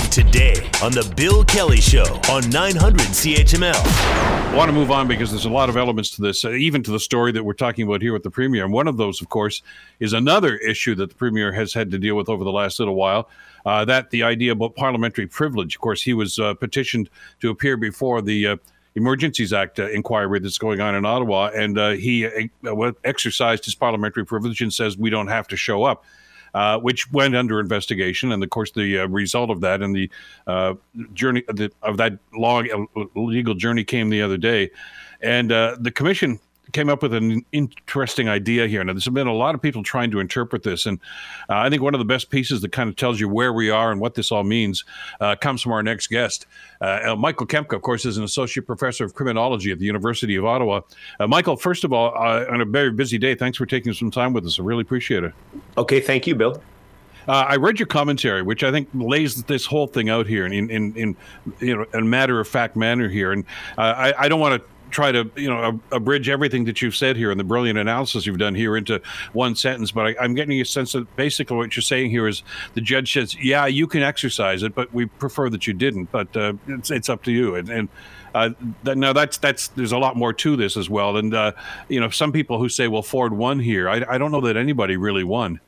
Today on The Bill Kelly Show on 900 CHML. I want to move on because there's a lot of elements to this, even to the story that we're talking about here with the Premier. And one of those, of course, is another issue that the Premier has had to deal with over the last little while, that the idea about parliamentary privilege. Of course, he was petitioned to appear before the Emergencies Act inquiry that's going on in Ottawa, and he exercised his parliamentary privilege and says we don't have to show up. Which went under investigation, and of course the result of that and the journey of that long legal journey came the other day, and the Commission came up with an interesting idea here. Now, there's been a lot of people trying to interpret this, and I think one of the best pieces that kind of tells you where we are and what this all means comes from our next guest. Michael Kempka, of course, is an associate professor of criminology at the University of Ottawa. Michael, first of all, on a very busy day, thanks for taking some time with us. I really appreciate it. Okay, thank you, Bill. I read your commentary, which I think lays this whole thing out here in a matter-of-fact manner here, and I don't want to try to abridge everything that you've said here and the brilliant analysis you've done here into one sentence, but I'm getting a sense that basically what you're saying here is the judge says, yeah, you can exercise it, but we prefer that you didn't, but it's up to you. And now that's there's a lot more to this as well. And some people who say, well, Ford won here, I don't know that anybody really won.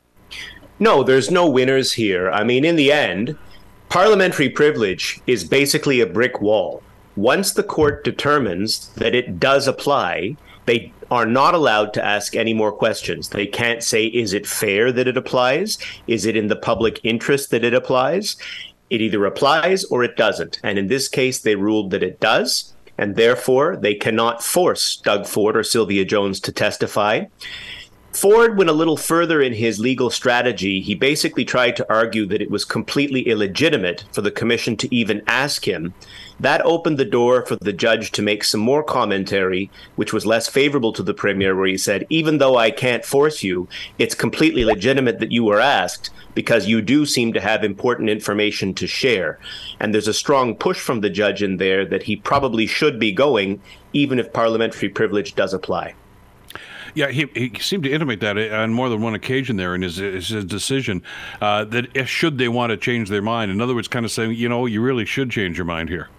No, there's no winners here. I mean, in the end, parliamentary privilege is basically a brick wall. Once the court determines that it does apply, they are not allowed to ask any more questions. They can't say, is it fair that it applies? Is it in the public interest that it applies? It either applies or it doesn't. And in this case, they ruled that it does, and therefore they cannot force Doug Ford or Sylvia Jones to testify. Ford went a little further in his legal strategy. He basically tried to argue that it was completely illegitimate for the Commission to even ask him. That opened the door for the judge to make some more commentary, which was less favorable to the Premier, where he said, even though I can't force you, it's completely legitimate that you were asked because you do seem to have important information to share. And there's a strong push from the judge in there that he probably should be going, even if parliamentary privilege does apply. Yeah, he seemed to intimate that on more than one occasion there in his decision, that should they want to change their mind. In other words, kind of saying, you really should change your mind here.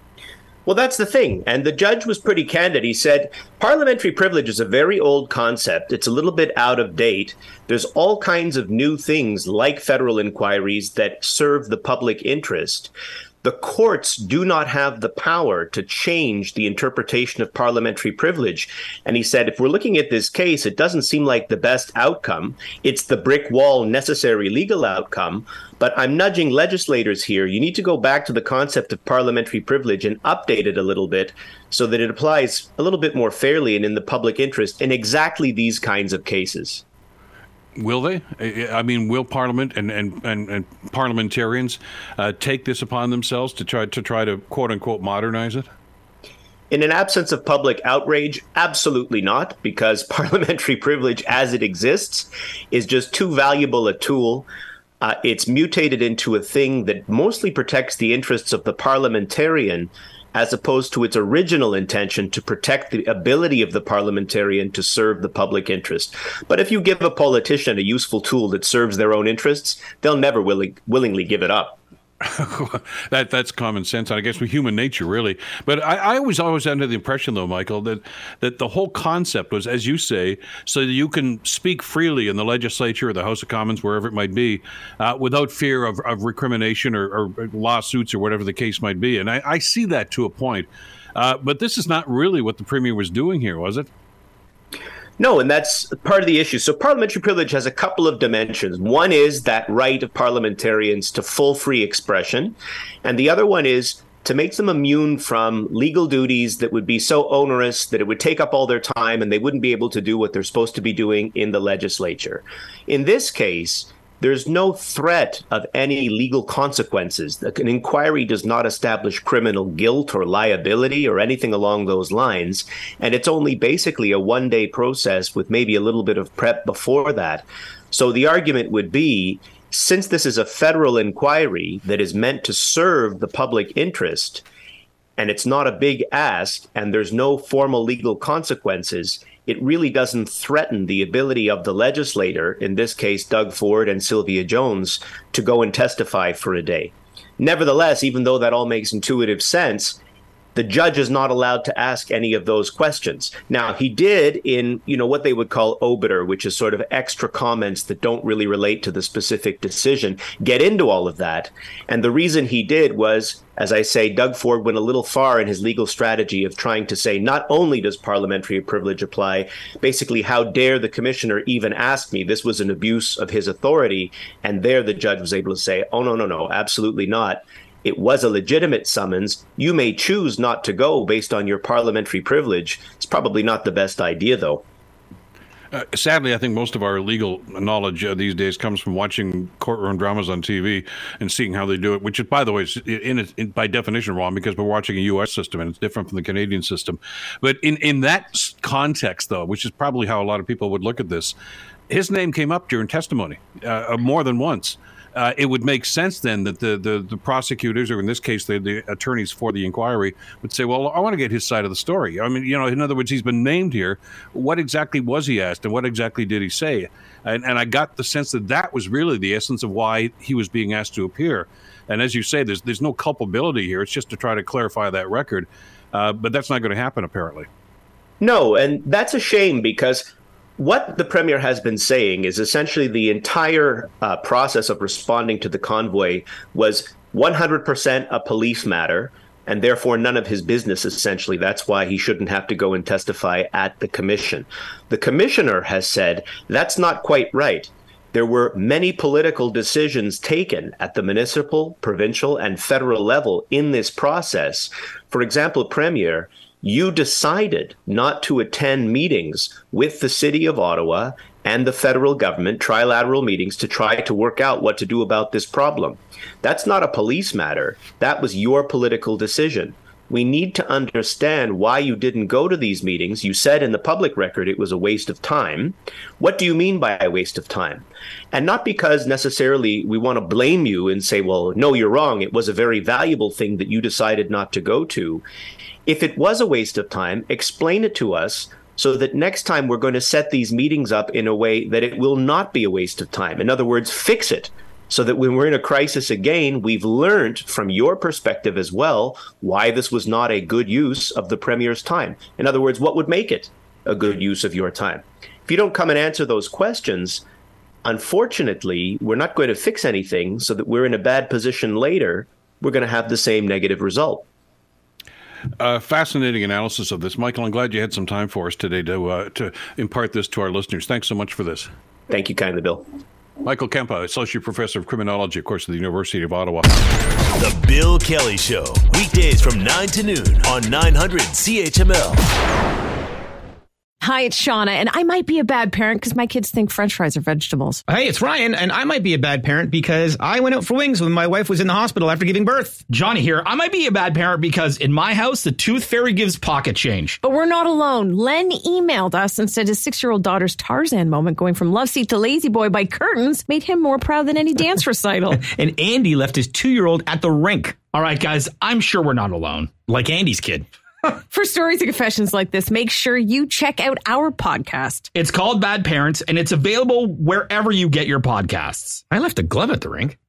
Well, that's the thing. And the judge was pretty candid. He said, parliamentary privilege is a very old concept. It's a little bit out of date. There's all kinds of new things like federal inquiries that serve the public interest. The courts do not have the power to change the interpretation of parliamentary privilege. And he said, if we're looking at this case, it doesn't seem like the best outcome. It's the brick wall necessary legal outcome. But I'm nudging legislators here. You need to go back to the concept of parliamentary privilege and update it a little bit so that it applies a little bit more fairly and in the public interest in exactly these kinds of cases. Will they? I mean, will Parliament and parliamentarians take this upon themselves to try to quote unquote modernize it? In an absence of public outrage, absolutely not, because parliamentary privilege as it exists is just too valuable a tool. It's mutated into a thing that mostly protects the interests of the parliamentarian as opposed to its original intention to protect the ability of the parliamentarian to serve the public interest. But if you give a politician a useful tool that serves their own interests, they'll never willingly give it up. That's common sense, I guess, with human nature, really. But I was always under the impression, though, Michael, that the whole concept was, as you say, so that you can speak freely in the legislature or the House of Commons, wherever it might be, without fear of recrimination or lawsuits or whatever the case might be. And I see that to a point. But this is not really what the Premier was doing here, was it? No, and that's part of the issue. So parliamentary privilege has a couple of dimensions. One is that right of parliamentarians to full free expression. And the other one is to make them immune from legal duties that would be so onerous that it would take up all their time and they wouldn't be able to do what they're supposed to be doing in the legislature. In this case, there's no threat of any legal consequences. An inquiry does not establish criminal guilt or liability or anything along those lines. And it's only basically a one-day process with maybe a little bit of prep before that. So the argument would be, since this is a federal inquiry that is meant to serve the public interest, and it's not a big ask, and there's no formal legal consequences, it really doesn't threaten the ability of the legislator, in this case, Doug Ford and Sylvia Jones, to go and testify for a day. Nevertheless, even though that all makes intuitive sense, the judge is not allowed to ask any of those questions. Now, he did in, what they would call obiter, which is sort of extra comments that don't really relate to the specific decision, get into all of that. And the reason he did was, as I say, Doug Ford went a little far in his legal strategy of trying to say, not only does parliamentary privilege apply, basically, how dare the commissioner even ask me? This was an abuse of his authority. And there the judge was able to say, oh, no, absolutely not. It was a legitimate summons. You may choose not to go based on your parliamentary privilege. It's probably not the best idea, though. Sadly, I think most of our legal knowledge these days comes from watching courtroom dramas on TV and seeing how they do it, which is, by the way, is by definition wrong because we're watching a U.S. system and it's different from the Canadian system. But in that context, though, which is probably how a lot of people would look at this, his name came up during testimony more than once. It would make sense then that the prosecutors, or in this case, the attorneys for the inquiry, would say, well, I want to get his side of the story. I mean, in other words, he's been named here. What exactly was he asked and what exactly did he say? And I got the sense that was really the essence of why he was being asked to appear. And as you say, there's no culpability here. It's just to try to clarify that record. But that's not going to happen, apparently. No, and that's a shame because what the Premier has been saying is essentially the entire process of responding to the convoy was 100% a police matter, and therefore none of his business, essentially. That's why he shouldn't have to go and testify at the commission. The commissioner has said that's not quite right. There were many political decisions taken at the municipal, provincial, and federal level in this process. For example, Premier, you decided not to attend meetings with the city of Ottawa and the federal government, trilateral meetings, to try to work out what to do about this problem. That's not a police matter. That was your political decision. We need to understand why you didn't go to these meetings. You said in the public record it was a waste of time. What do you mean by a waste of time? And not because necessarily we want to blame you and say, well, no, you're wrong. It was a very valuable thing that you decided not to go to. If it was a waste of time, explain it to us so that next time we're going to set these meetings up in a way that it will not be a waste of time. In other words, fix it so that when we're in a crisis again, we've learned from your perspective as well why this was not a good use of the Premier's time. In other words, what would make it a good use of your time? If you don't come and answer those questions, unfortunately, we're not going to fix anything so that we're in a bad position later. We're going to have the same negative result. Fascinating analysis of this. Michael, I'm glad you had some time for us today to impart this to our listeners. Thanks so much for this. Thank you kindly, Bill. Michael Kempa, Associate Professor of Criminology, of course, at the University of Ottawa. The Bill Kelly Show, weekdays from 9 to noon on 900 CHML. Hi, it's Shauna, and I might be a bad parent because my kids think French fries are vegetables. Hey, it's Ryan, and I might be a bad parent because I went out for wings when my wife was in the hospital after giving birth. Johnny here. I might be a bad parent because in my house, the tooth fairy gives pocket change. But we're not alone. Len emailed us and said his 6-year-old daughter's Tarzan moment going from love seat to lazy boy by curtains made him more proud than any dance recital. And Andy left his 2-year-old at the rink. All right, guys, I'm sure we're not alone. Like Andy's kid. For stories and confessions like this, make sure you check out our podcast. It's called Bad Parents, and it's available wherever you get your podcasts. I left a glove at the rink.